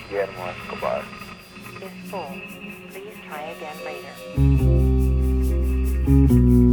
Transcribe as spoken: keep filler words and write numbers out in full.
Guillermo Escobar. is full. Please try again later.